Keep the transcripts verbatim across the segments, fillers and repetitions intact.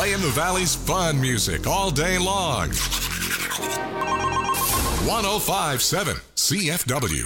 Playing the Valley's fun music all day long. one oh five point seven C F W.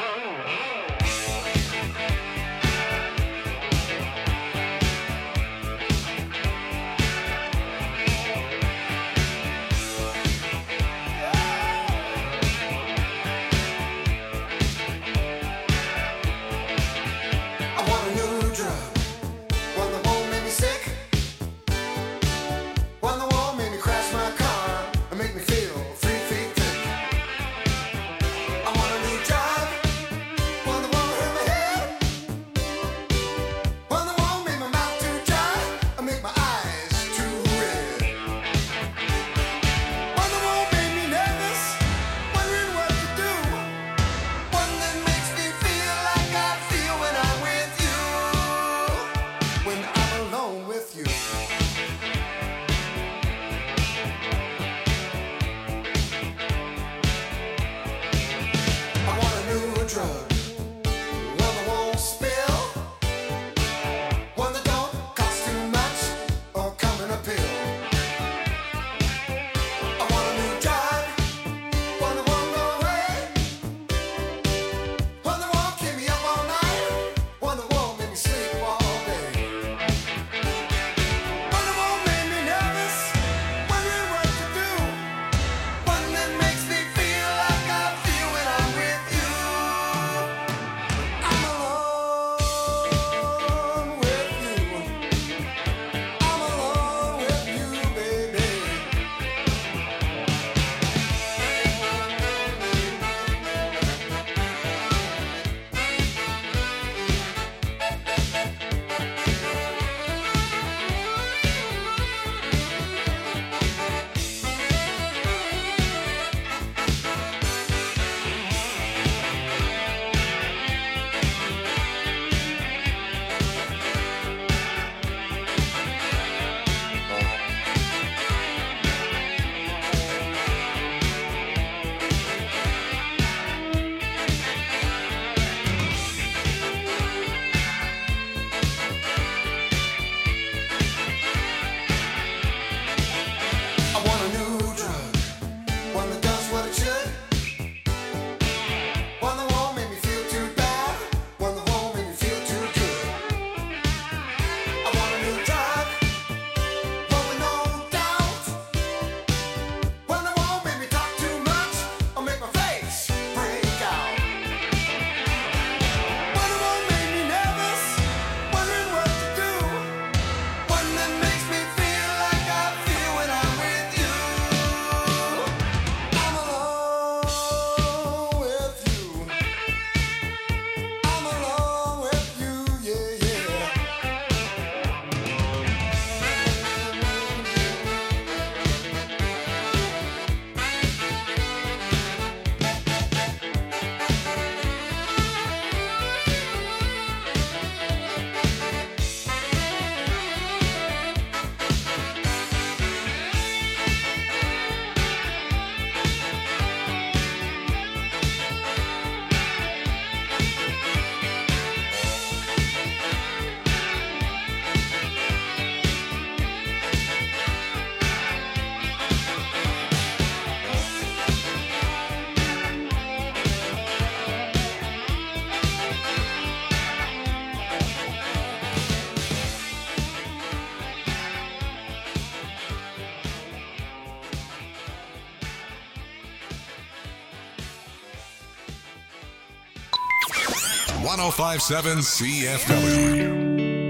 one oh five point seven C F W.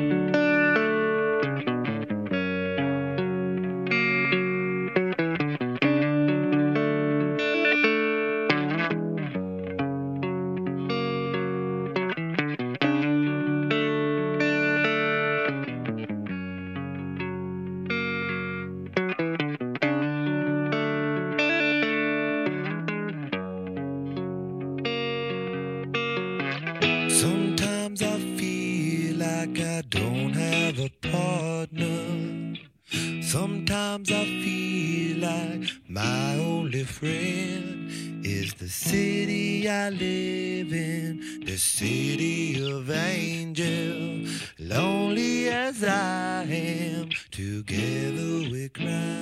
Sometimes I feel like I don't have a partner. Sometimes I feel like my only friend is the city I live in, the city of angels. Lonely as I am, together we cry.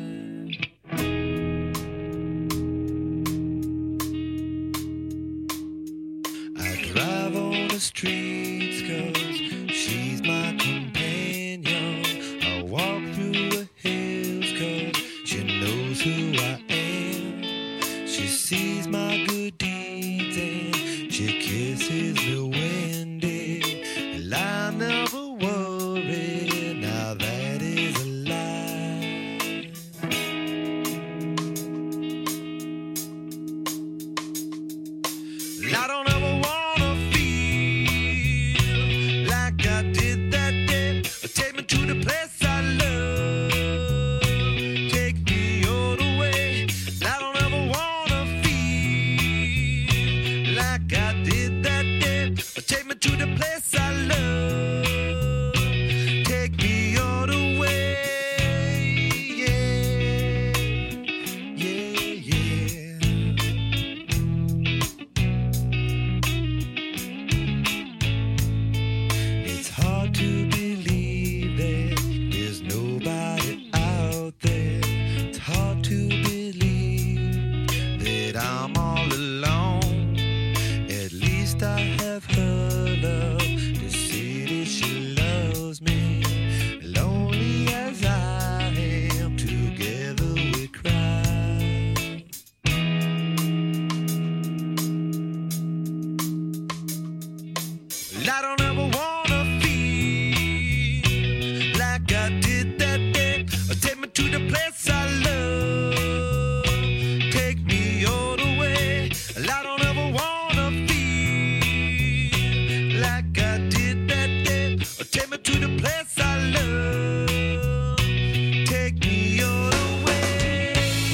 I drive on the streets 'cause she's my companion. I walk through the hills 'cause she knows who I am. She sees my good deeds and she kisses me when day. And I never worry, now that is a lie. I don't ever wanna feel like I did that day. Take me to the place I love. Take me all the way. I don't ever wanna feel like I did that day. Take me to the place I love. Take me all the way. Yeah, yeah, yeah. It's hard to believe that there's nobody out there. It's hard to believe that I'm all alone. At least I have her love to see that she loves me. Lonely as I am, together we cry. I don't ever wanna feel like I did that day. Take me to the place I love. Take me all the way. I don't ever wanna feel like I did that day. Take me to the place I love. Take me all the way.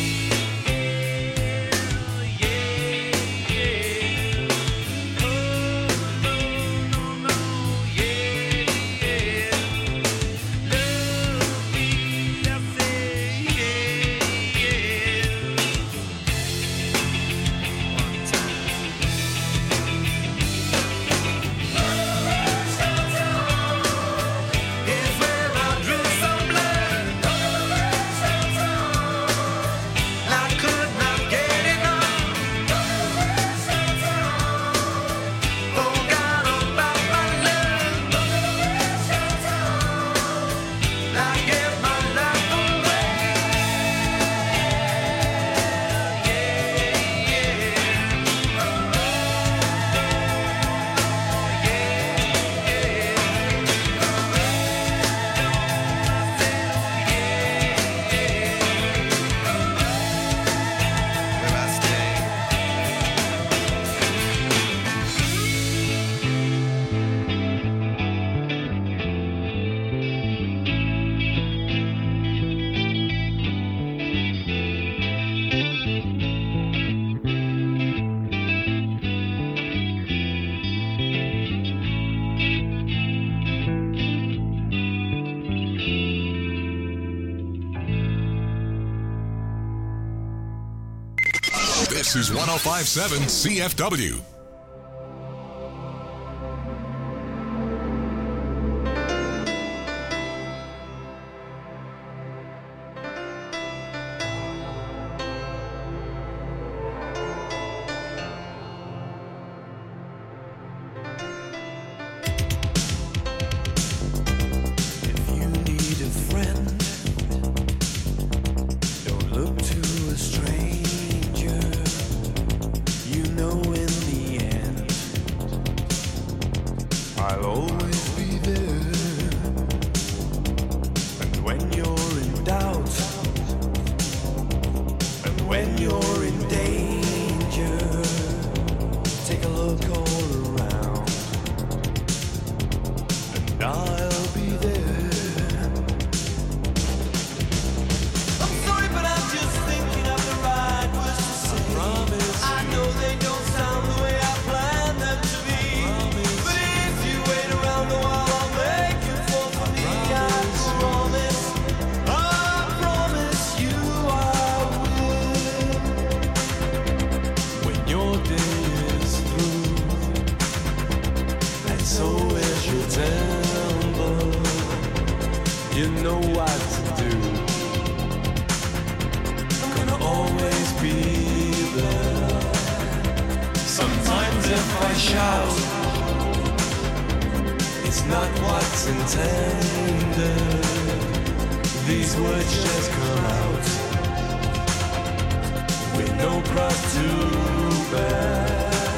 Yeah, yeah. Oh, no, no, no, yeah, yeah. Love me, I say, yeah, yeah. One time. It's where I drew some blood. I could not get enough. Forgot about my love. I gave my life away. Where I stay. This is one oh five point seven C F W. If you need a friend, don't look to a stranger. You know in the end, I'll always be there. And when you're in doubt, and when you're in danger, take a look all around, and I'll be there. I'm sorry, but I'm just thinking of the right words to say. I promise. I know they don't sound the way I planned them to be. But if you wait around a while, I'll make you fall for me. I promise. I promise you I will. When your day is through, and so is your temper, you know know what to do. I'm gonna always be there. Sometimes if I shout, it's not what's intended. These words just come out with no cross to bear.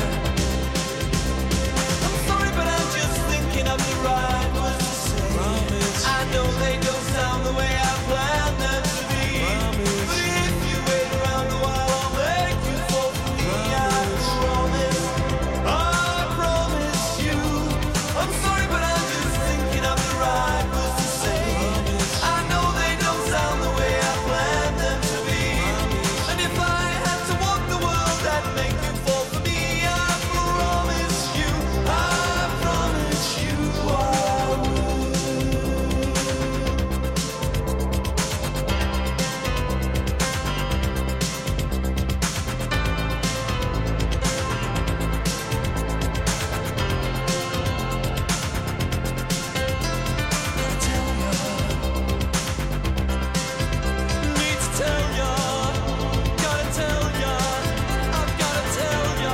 I'm sorry, but I'm just thinking of the right words to say. Promise. I know they don't sound the way I planned them to be. Promise. But if you wait around a while, I'll make you fall for me. Promise. I promise. I promise you. I'm sorry, but I'm just thinking of the right words to say. Promise. I know they don't sound the way I planned them to be. Promise. And if I had to walk the world, I'd make you fall for me. I promise you. I promise you I will. Tell ya, need to tell ya, gotta tell ya, I've gotta tell ya.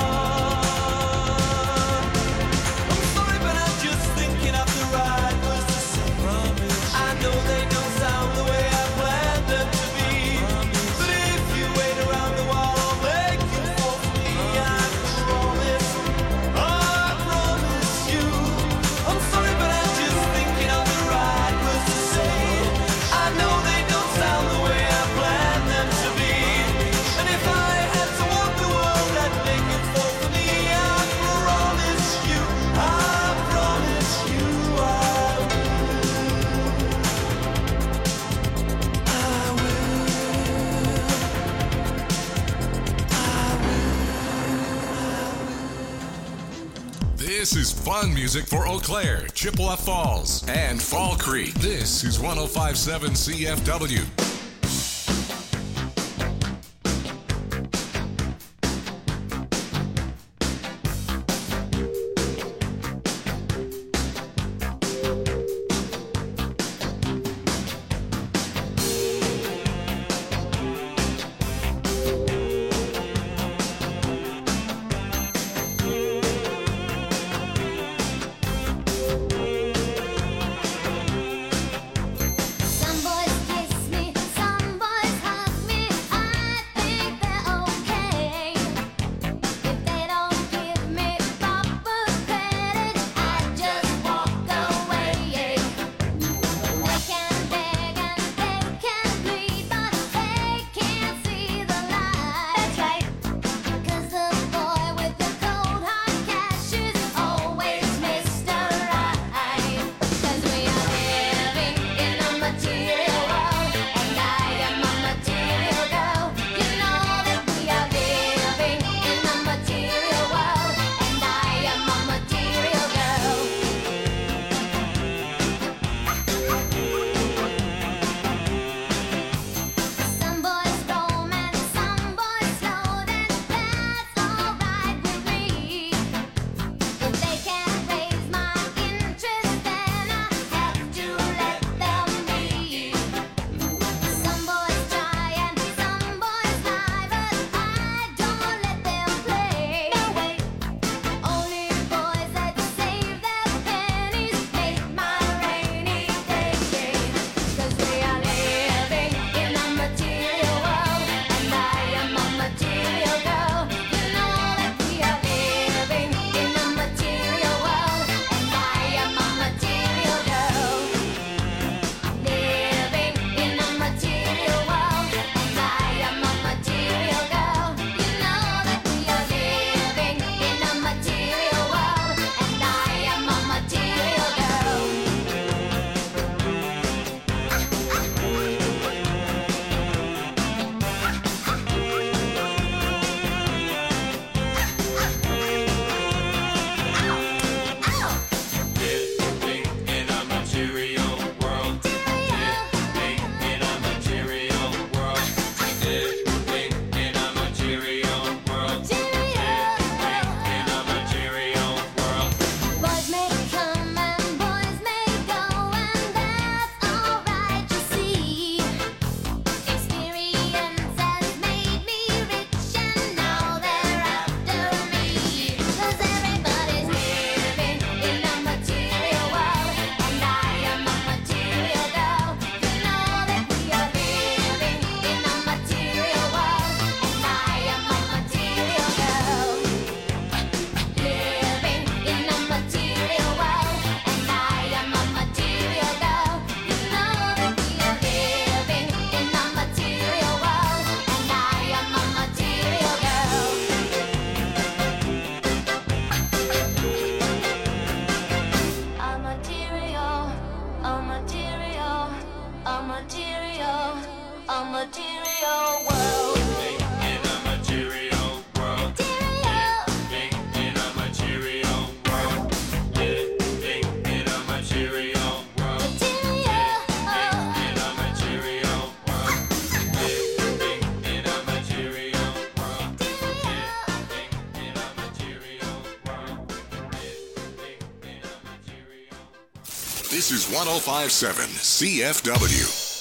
I'm sorry, but I'm just thinking of the right words to say. Promise. I know they don't sound the way I planned them to be. Promise. But if you wait around a while, I'll make you fall for me. I promise. I promise you. I'm sorry, but I'm just thinking of the right words to say. I know they don't sound the way I planned them to be. And if I had to walk the world, I'd make it fall for me. I promise you. I promise you I will. I will. This is fun music for Eau Claire, Chippewa Falls, and Fall Creek. This is one oh five point seven C F W. Some boys kiss me This is one oh five point seven C F W.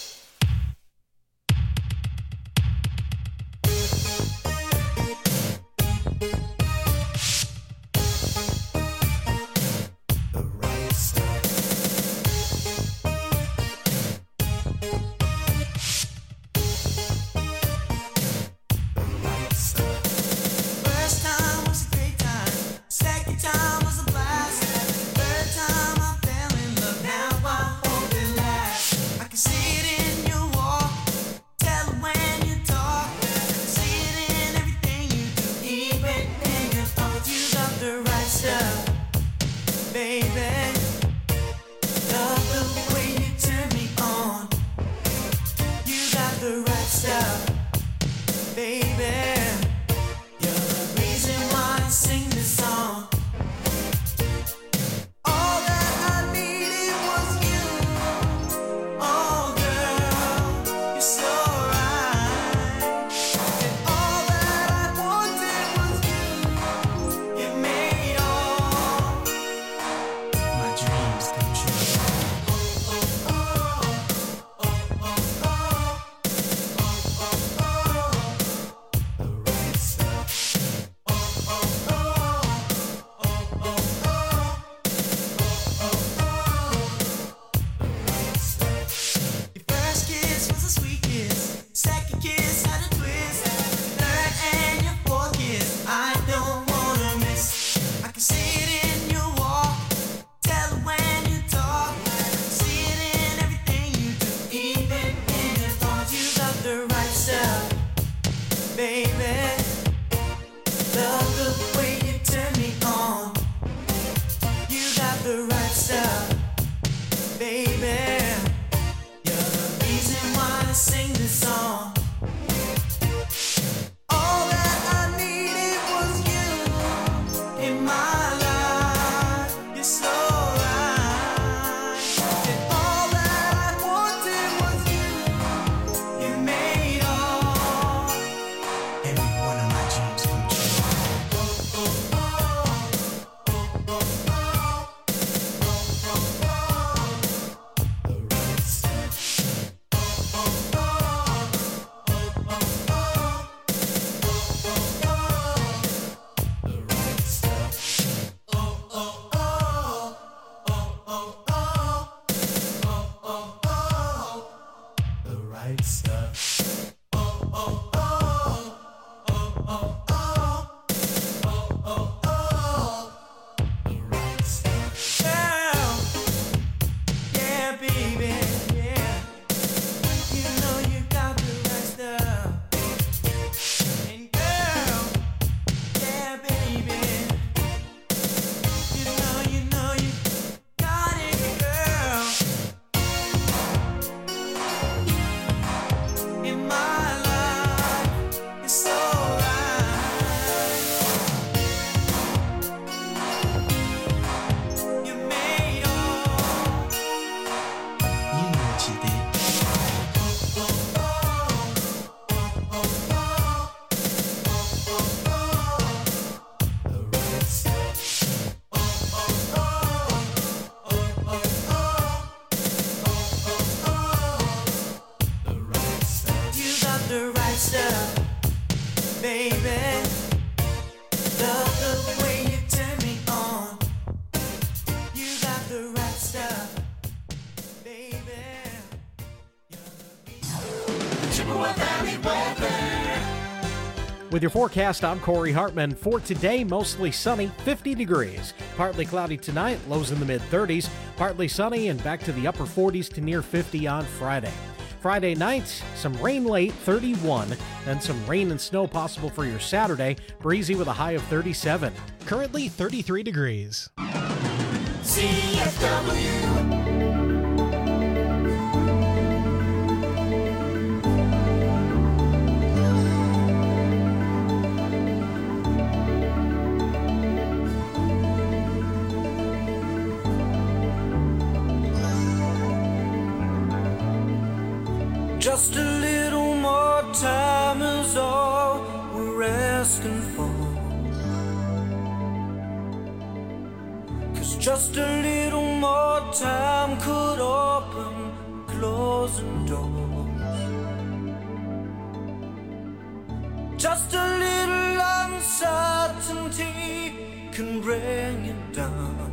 With your forecast, I'm Corey Hartman. For today, mostly sunny, fifty degrees. Partly cloudy tonight, lows in the mid-thirties. Partly sunny and back to the upper forties to near fifty on Friday. Friday night, some rain late, thirty-one. Then some rain and snow possible for your Saturday. Breezy with a high of thirty-seven. Currently thirty-three degrees. C F W. Just a little more time is all we're asking for. 'Cause just a little more time could open closing doors. Just a little uncertainty can bring you down.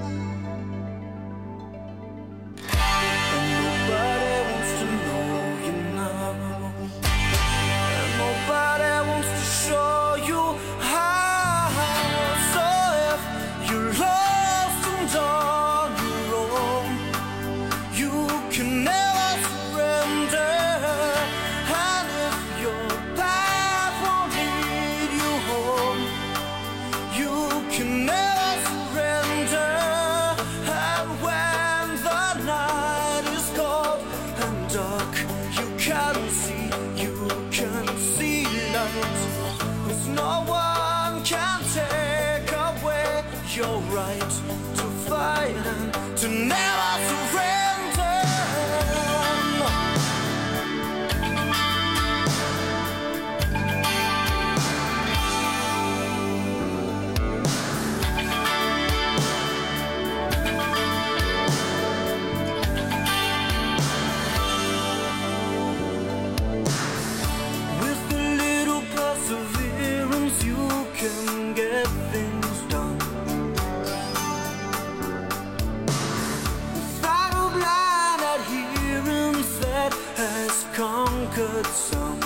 And nobody wants to know you now. And nobody wants to show you how. So if you're lost and on your own, you can never surrender. And if your path won't lead you home, you can never surrender. And when the night is cold and dark, you can see, you can see light. 'Cause no one can take away your right to fight and to never surrender. With a little perseverance, you can get things done. Without a blind adherence that has conquered some.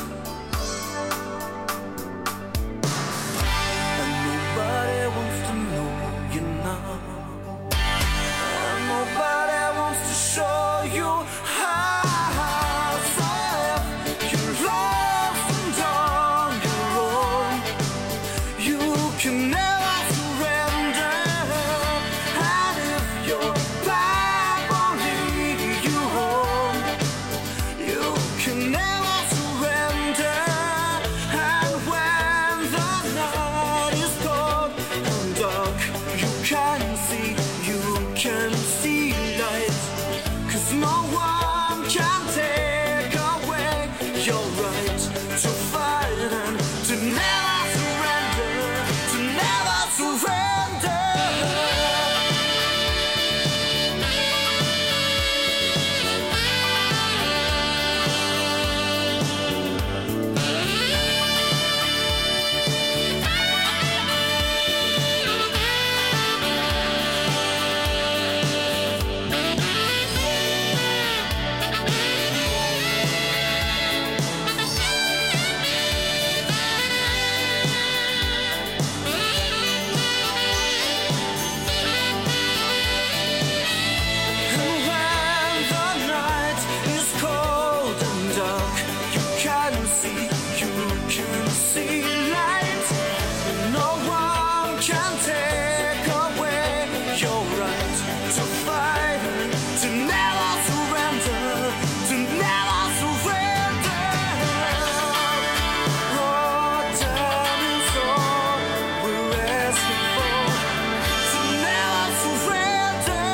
And nobody wants to know you now. And nobody wants to show you how. So if you're lost and on your own, you can never surrender. And if your path won't lead you home, you can never surrender. And when the night is cold and dark, you can see, you can see light. 'Cause no one can take away your right to fight and to never surrender, to never surrender. And when the night is cold and dark, you can see, you can see light. And no one can take away your right to fight and to never surrender, to never surrender. Oh, time is all we're asking for, to never surrender.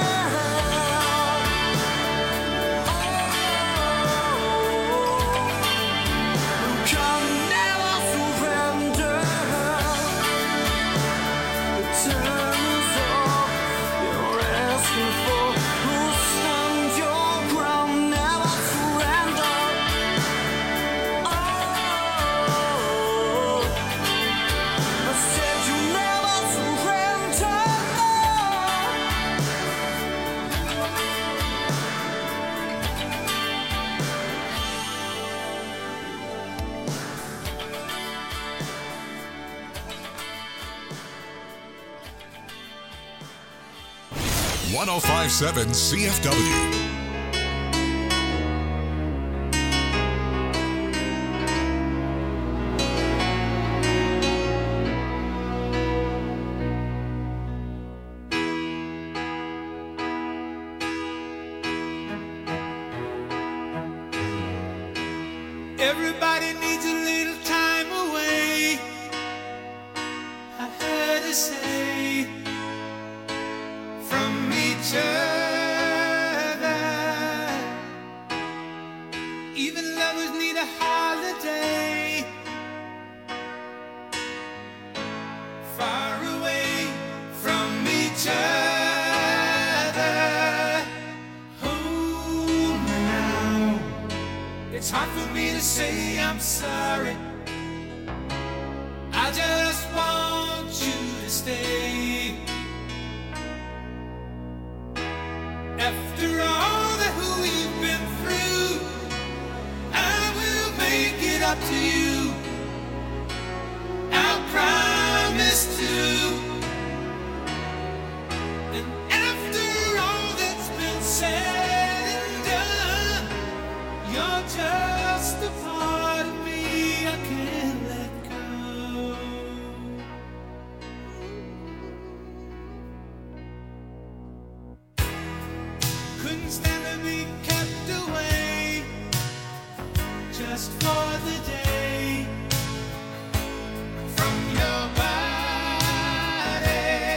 You can never surrender. The time is all you're asking for. You stand your ground, never surrender. Oh, I said you never surrender. one oh five point seven C F W. Everybody needs a little time away, I heard her say, from each other. Even lovers need a holiday, far away from each other. It's hard for me to say I'm sorry. I just want you to stay. After all that we've been through, I will make it up to you. I'll promise to. And after all that's been said and done, you're just a part of me I can't let go. Couldn't stand to be kept away just for the day from your body.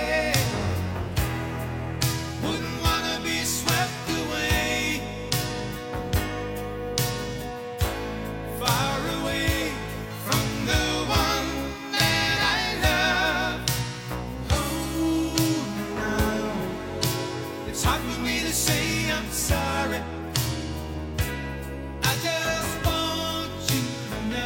Wouldn't wanna be swept away, far away from the one that I love. Oh, now it's hard for me to say I'm sorry. I just want you to know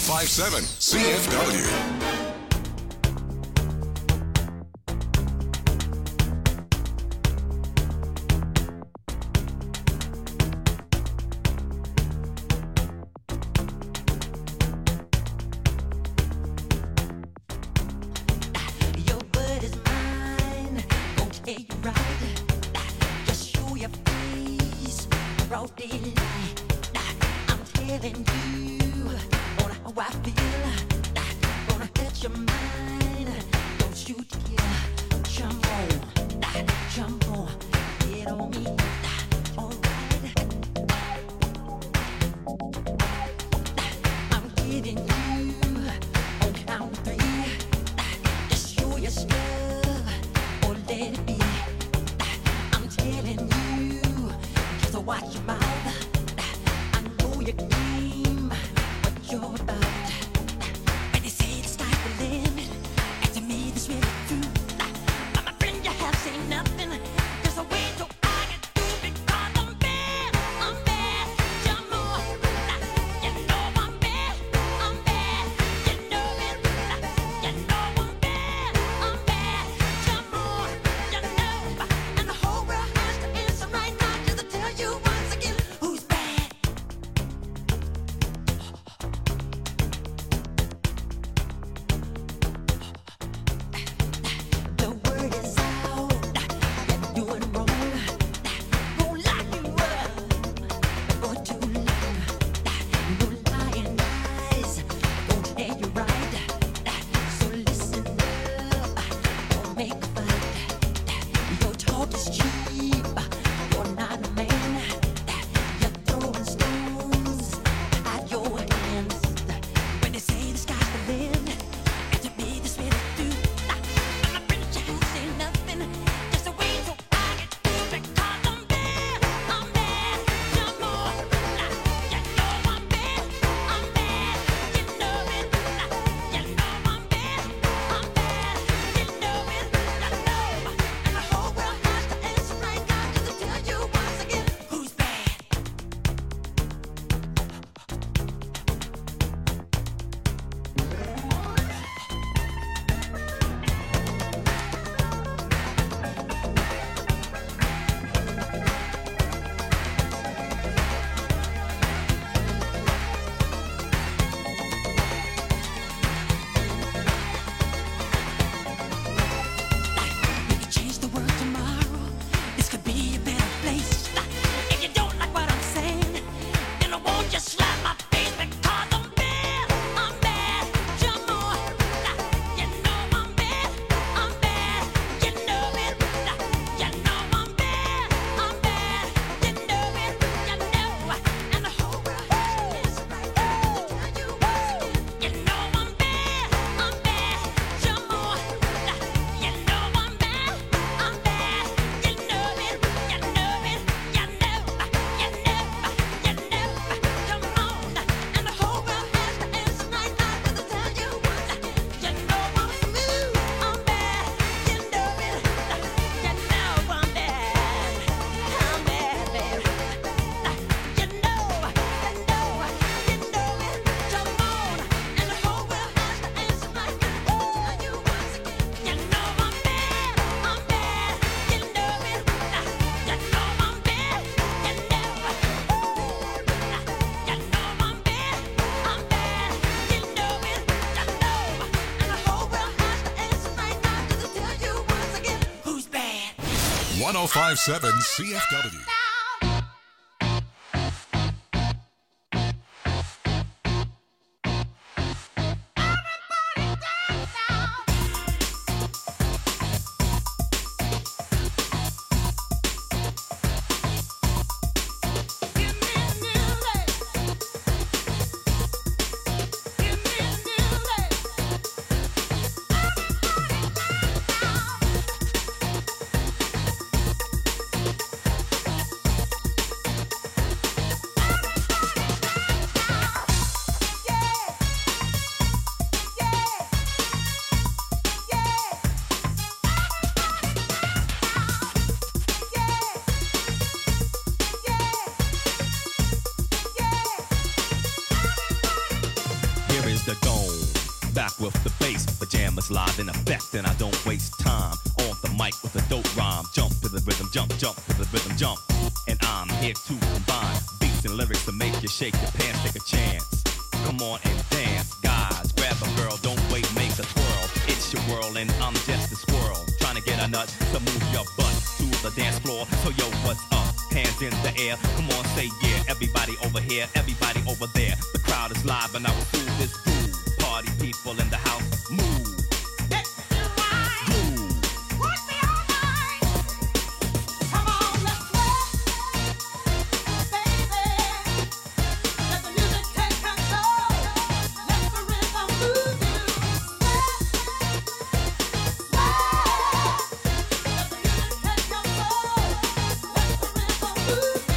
five seven C F W. Your word is mine, gon' tell you right. Just show your face, broad daylight. I'm telling you on how I feel. Gonna touch your mind, don't you dare. Jump on, jump on, get on me. Alright, I'm giving you on count of three. Just show your stuff or let it be. I'm telling you, just watch your mouth. I know your game, what you're about. When they say the sky's the limit, and to me this really true. I'm a friend, you have seen nothing. There's a way to I can do because I'm bad, I'm bad. Jump on, you know I'm bad, I'm bad. You know it, you know I'm bad, I'm bad. Jump on, you know, and the whole world has to answer right now just to tell you once again who's bad. The word is out, you're doing wrong. Won't lock you up for too long. No lying eyes, won't tell you right. So listen up, don't make a fight. Your talk is cheap, you're not a man. You're throwing stones at your hands. When they say the sky's the limit, and to me this really do. I'm a friend, you can't say nothing. Just a way so I can do because I'm bad, I'm bad. Jump on, you know I'm bad, I'm bad. You know it, you know I'm bad, I'm bad. You know it, you know. And the whole world has to answer right now just to tell you once again who's bad. We could change the world tomorrow. This could be a better place. If you don't like what I'm saying, then I won't just slap my face because I'm bad. I'm bad. Jump on. You know I'm bad. I'm bad. You know it. You know I'm bad. I'm bad. You know it. You know. And the whole world is right now to tell you once again. You know I'm bad. I'm bad. Jump on. You know I'm bad. I'm bad. You know it. You know it. You know. You know. You know. Come on. And the whole world has to answer right now just to tell you once again. You know I'm smooth. I'm bad. You know it. You know I'm bad. I'm bad, baby. You know. You know. You know it. Jump on. And the whole world has to answer right now just to tell you once again. You know I'm bad. I'm bad. You know it. You know I'm bad. You know. You know I'm bad. I'm bad. You know it. You know. And the whole world has to answer right now just to tell you once again who's bad. one oh five point seven C F W. Give me a new life. with the bass. Pajamas live in effect, and I don't waste time. On the mic with a dope rhyme. Jump to the rhythm, jump, jump to the rhythm, jump. And I'm here to combine beats and lyrics to make you shake your pants, take a chance. Come on and dance, guys. Grab a girl, don't wait, make a twirl. It's your world, and I'm just a squirrel. Trying to get a nut to move your butt to the dance floor. So yo, what's up? Hands in the air, come on, say yeah. Everybody over here, everybody over there. The crowd is live and I will do this groove. Party people in the house, move. Let's do right. Groove. Would be all right. Come on, let's rock, baby. Let the music take control. Let the rhythm move you. Sweat, sweat. Let the music take control. Let the rhythm move you.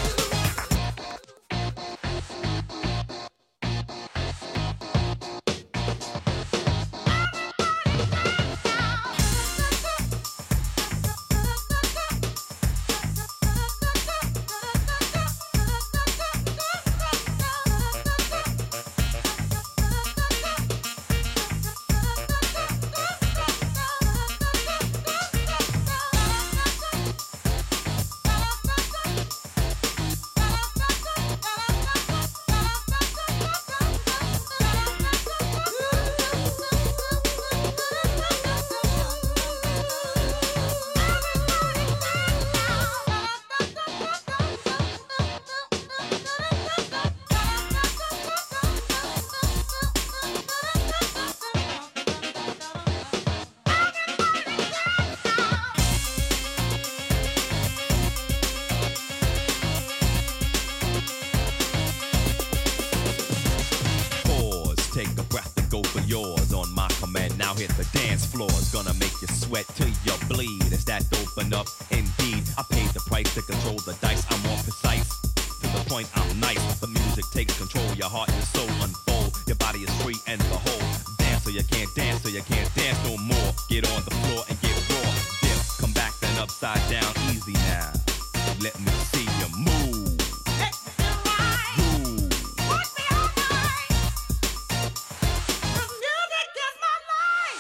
Pause, take a breath and go for yours. On my command, now hit the dance floor. It's gonna make you sweat till you bleed. Is that open up? Indeed, I paid the price to control the dice. I'm more precise. To the point, I'm nice. The music takes control. Your heart and soul unfold. Your body is free and the whole. Dance so you can't dance, so you can't dance no more. Get on the floor and get raw. Dip, come back then upside down. Easy now. Let me see you move. Let's do right. Groove. Would be all right. The music is my life.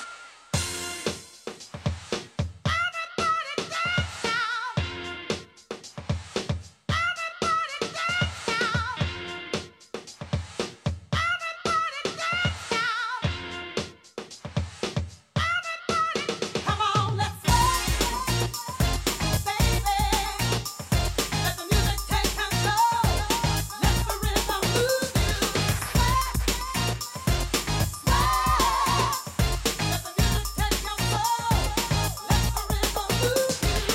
Everybody dance now. Everybody dance now. Everybody dance now. Everybody, come on, let's rock, baby. Let the music take control. Let the rhythm move you. Sweat, sweat. Let the music take control. Let the rhythm move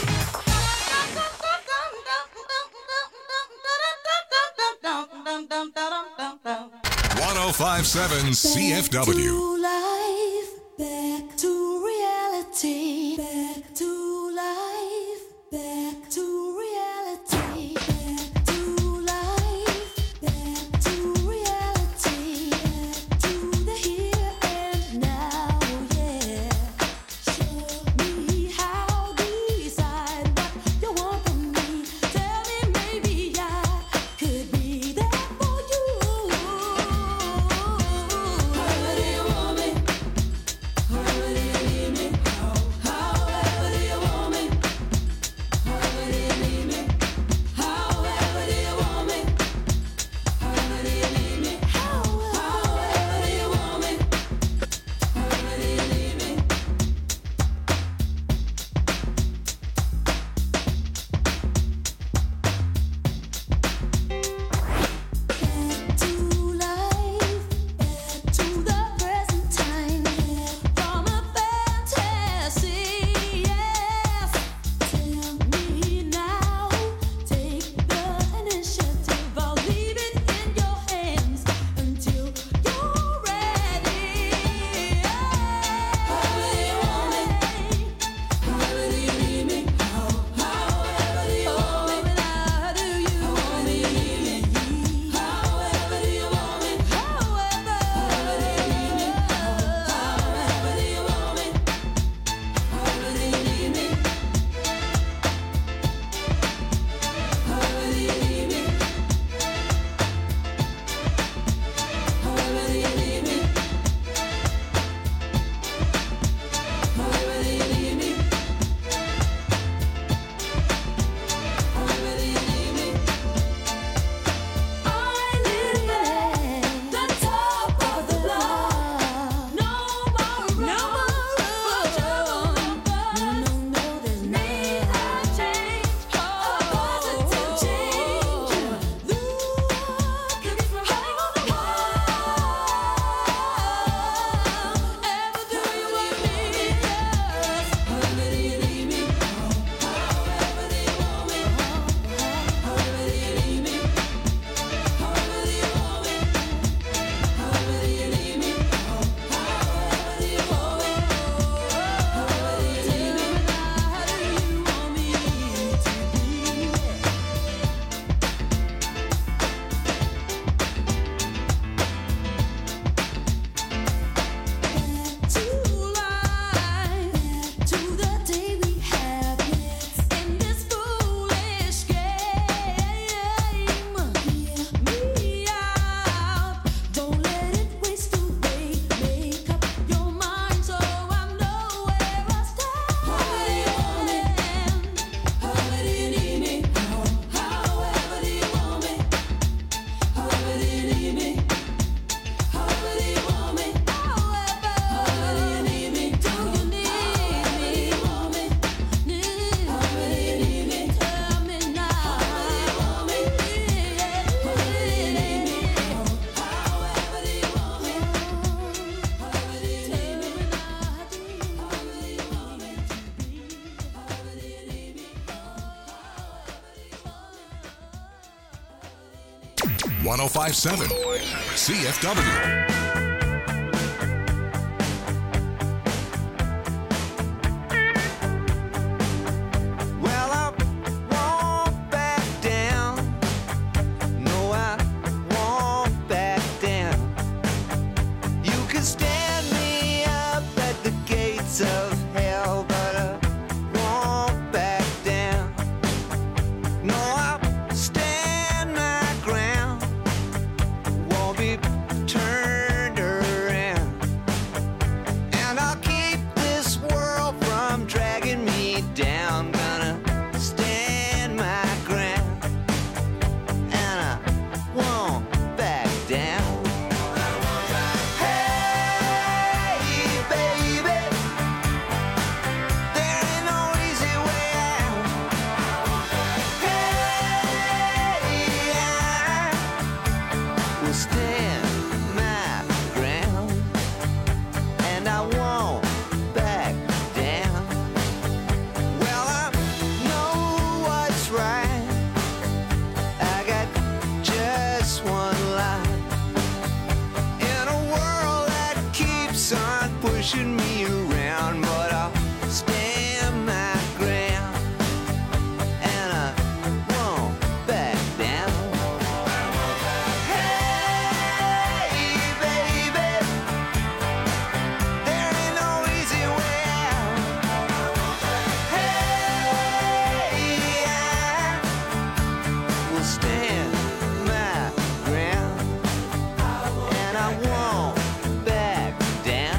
you. one oh five point seven C F W. To life, back to reality, back to life, back to reality, back to life, back to reality, back to the here and now, yeah. Show me how, decide what you want from me. Tell me maybe I could be there for you. What do you want? one oh five point seven C F W. Pushing me around, but I'll stand my ground, and I won't back down. Hey, baby, there ain't no easy way out. Hey, I will stand my ground, and I won't back down.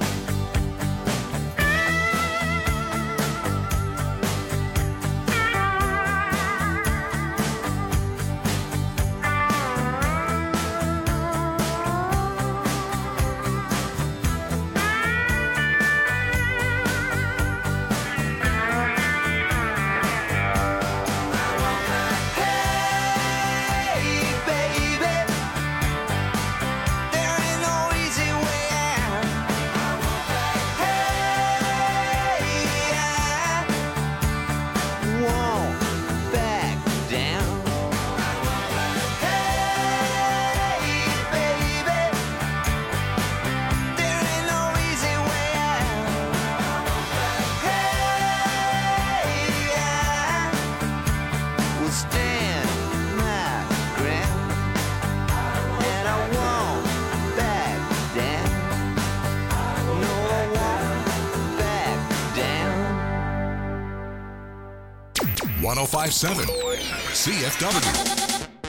one oh five point seven C F W.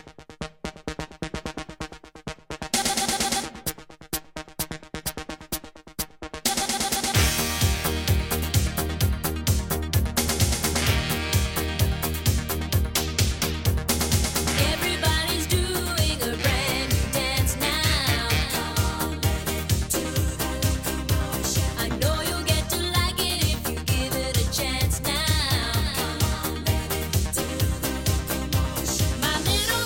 Everybody's doing a brand new dance now. I know you'll get to like it if you give it a chance now. My little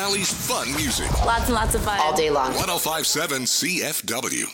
Valley's fun music. Lots and lots of fun. All day long. one oh five point seven C F W.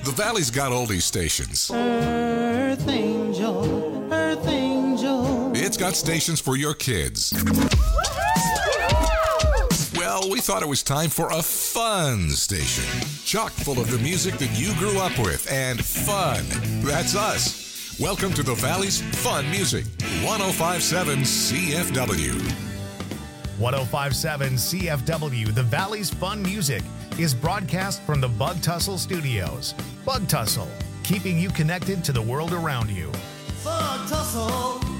The Valley's got oldies stations. Earth Angel, Earth Angel. It's got stations for your kids. Well, we thought it was time for a fun station. Chock full of the music that you grew up with and fun. That's us. Welcome to the Valley's Fun Music. one oh five point seven C F W. one oh five point seven C F W, the Valley's Fun Music, is broadcast from the Bug Tussle Studios. Bug Tussle, keeping you connected to the world around you. Bug Tussle.